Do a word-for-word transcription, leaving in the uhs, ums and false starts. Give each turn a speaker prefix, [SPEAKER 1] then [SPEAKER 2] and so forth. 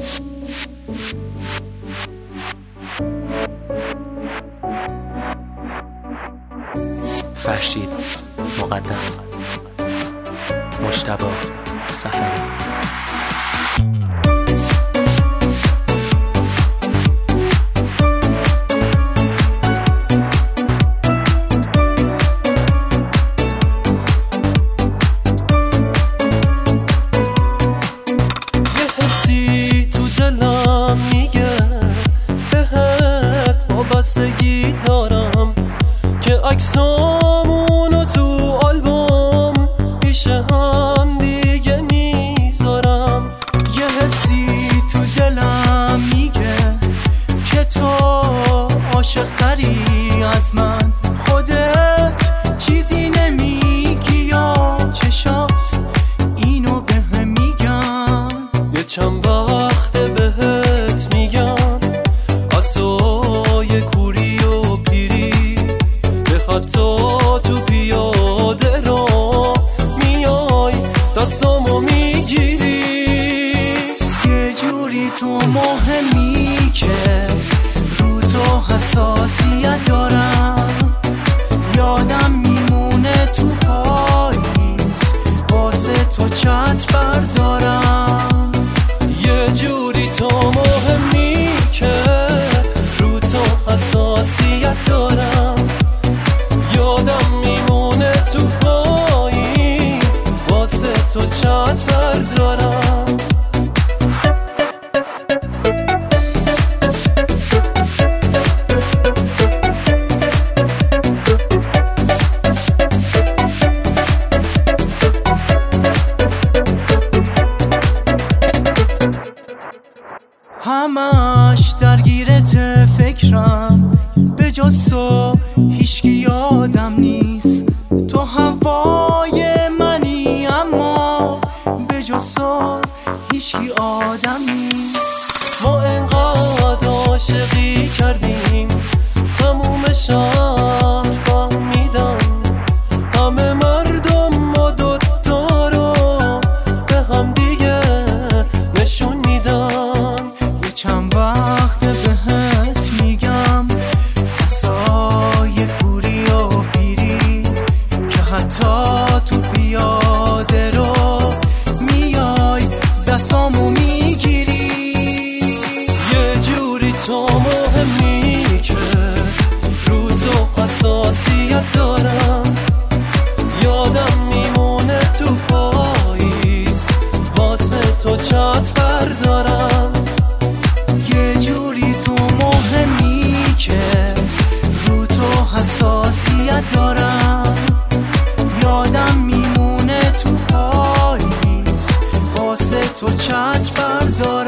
[SPEAKER 1] فرشید مقدم، مجتبی سفری.
[SPEAKER 2] بستگی دارم که عکسامونو تو آلبوم پیش هم دیگه میذارم.
[SPEAKER 3] یه حسی تو دلم میگه که تو عاشق تری از من، خودت چیزی نمیگی یا چشات اینو بهم میگن.
[SPEAKER 2] یه چند وقت بهت میگم اصای کوری و پیری به حتی تو پیاده رو میای دستامو میگیری.
[SPEAKER 3] یه جوری تو مهمی که رو تو حساسیت دارم، یادم میمونه تو پاییز واسه تو چت بردارم.
[SPEAKER 2] یه جوری تو مهمی که رو تو حساسیت دارم، یادم میمونه تو پاییز واسه تو چت بردارم.
[SPEAKER 3] همش درگیرت فکرم، به جز تو هیچکی یادم نیست. تو هوای منی اما به جز تو هیچکی آدم نیست.
[SPEAKER 2] ما انقدر عاشقی کردیم تموم شهر فهمیدن، همه مردم ما دوتا رو به هم دیگه نشون میدن.
[SPEAKER 3] چند وقت بهت میگم عصای کوری و پیری که حتی تو پیاده رو میای دستامو میگیری.
[SPEAKER 2] یه جوری تو مهمی که رو تو حساسیت دارم، یادم میمونه تو پاییز واسه تو چت بردارم.
[SPEAKER 3] حساسیت دارم، یادم میمونه تو پاییز واسه تو چت بردارم.